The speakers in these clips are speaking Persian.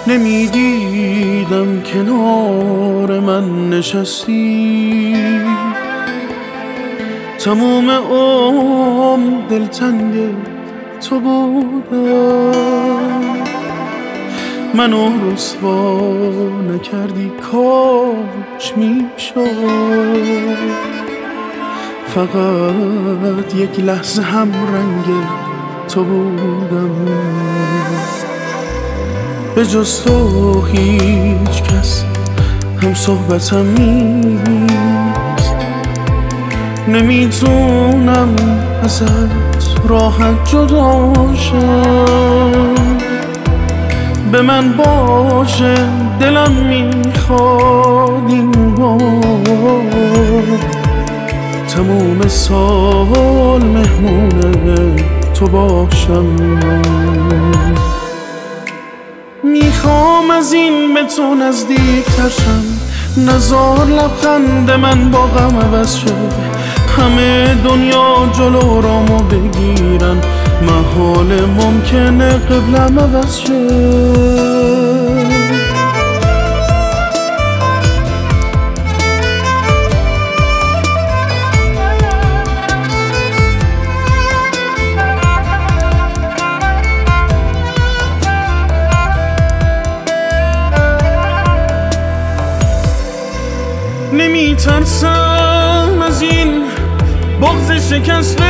نمیدیدم کنار من نشستی، تموم دلتنگ تو بودم، منو رسوا نکردی کاش میشد، فقط یک لحظه هم رنگ تو بودم، به جز تو هیچ کس هم صحبتم نیست، نمیتونم ازت راحت جدا شم، به من باشه دلم میخواد این بار تموم سال مهمون تو باشم، میخوام از این به تو نزدیک‌تر شم، نزار لبخند من با غم عوض شه، همه دنیا جلو رامو بگیرن، محال ممکنه قبلم عوض شه. نمیترسم از این بغض شکسته،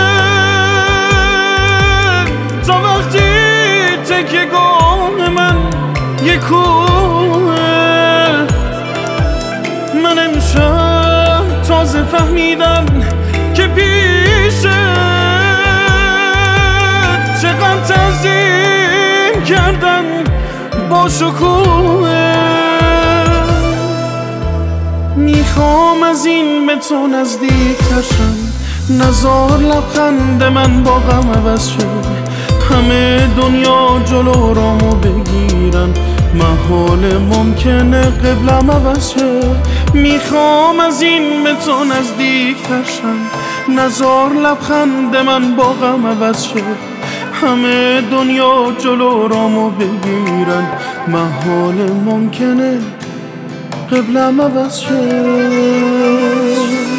تا وقتی تکیه‌گاه من یه کوه، من امشب تازه فهمیدم که پیشه چقدر تعظیم کردن با شکوه، میخوام از این به تو نزدیک‌تر شم، نزار لبخند من با غم عوض شه، همه دنیا جلو رامو بگیرن، محال ممکنه قبلم عوض شه، میخوام از این به تو نزدیک‌تر شم، نزار لبخند من با غم عوض شه، همه دنیا جلو رامو بگیرن، محال ممکنه قبلم عوض شد.